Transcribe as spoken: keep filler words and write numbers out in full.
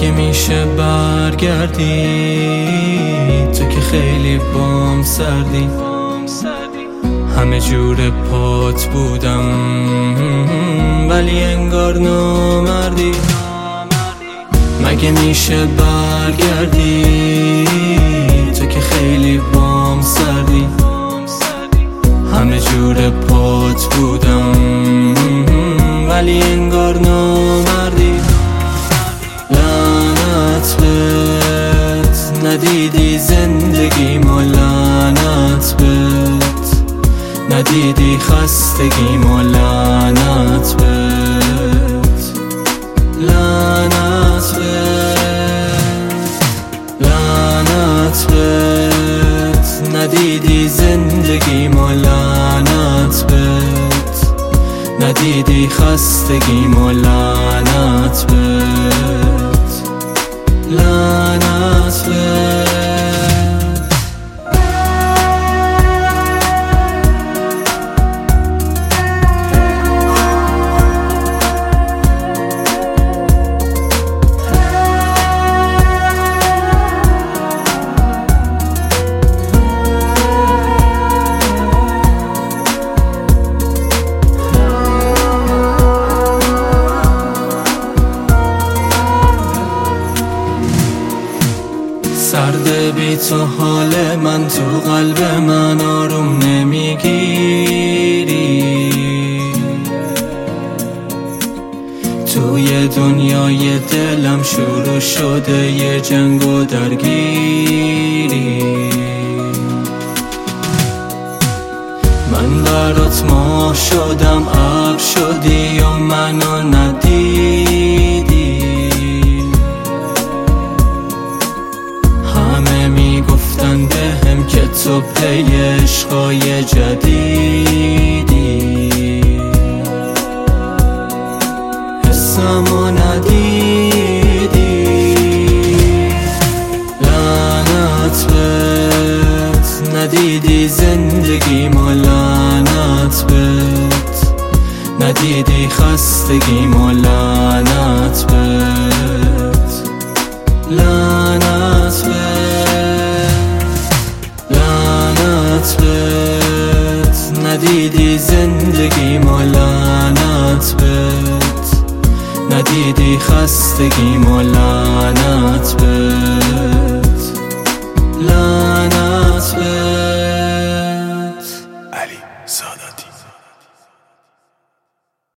مگه میشه برگردی تو که خیلی بام سردی، همه جور پات بودم ولی انگار نامردی. مگه میشه برگردی تو که خیلی بام سردی، همه جور پات بودم ولی انگار نامردی. لعنت بهت ندیدی زندگیمو، لعنت بهت ندیدی خستگیمو، لعنت بهت، لعنت بهت، لعنت بهت ندیدی زندگیمو، لعنت بهت ندیدی خستگیمو، لعنت بهت، لعنت بهت. سرده بی تو حال من، تو قلب من آروم نمیگیری، توی دنیای دلم شروع شده یه جنگ و درگیری. من برات ماه شدم، ابر شدی و منو ندیدی، همه میگفتن بهم که تو پی عشقای جدیدی، حسمو ندیدی. لعنت بهت ندیدی زندگیمو، لعنت بهت ندیدی خستگیمو، لعنت بهت، لعنت بهت، لعنت بهت ندیدی زندگیمو، لعنت بهت ندیدی خستگیمو، لعنت بهت.